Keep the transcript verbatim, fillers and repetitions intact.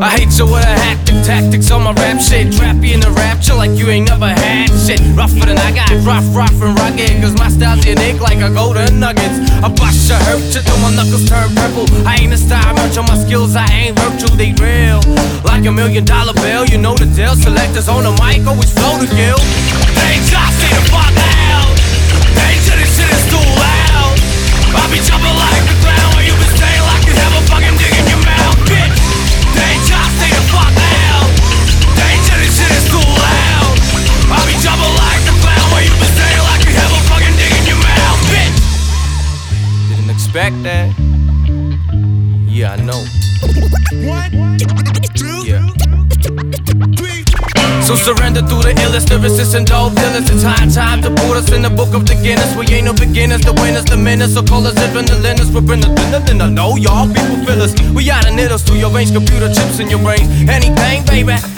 I hate you with a hectic tactics on my rap shit. Trap you in the rapture like you ain't never had shit. Rougher than I got, rough, rough and rugged. Cause my style's unique like a golden nuggets. I bust your hurt you till my knuckles turn purple. I ain't a style merch on my skills, I ain't virtual, they real. Like a million dollar bill, you know the deal. Selectors on the mic, always flow to kill. Danger, stay the fuck out. Danger, this shit is too loud. I'll be jumping like a clown while you been staying like you have a fucking dig in your mouth, bitch. Danger, stay the fuck out. Danger, this shit is too loud. I'll be jumping like a clown while you been staying like you have a fucking dig in your mouth, bitch. Didn't expect that. Yeah, I know. One, two, yeah. Three. So surrender through the illest, the resistant dope dealers. It's high time to put us in the book of the Guinness. We ain't no beginners, the winners, the menace. So call us different than Linus. We're in the thinner than I know y'all people feel us. We out of knitters through your range, computer chips in your brains. Anything, baby.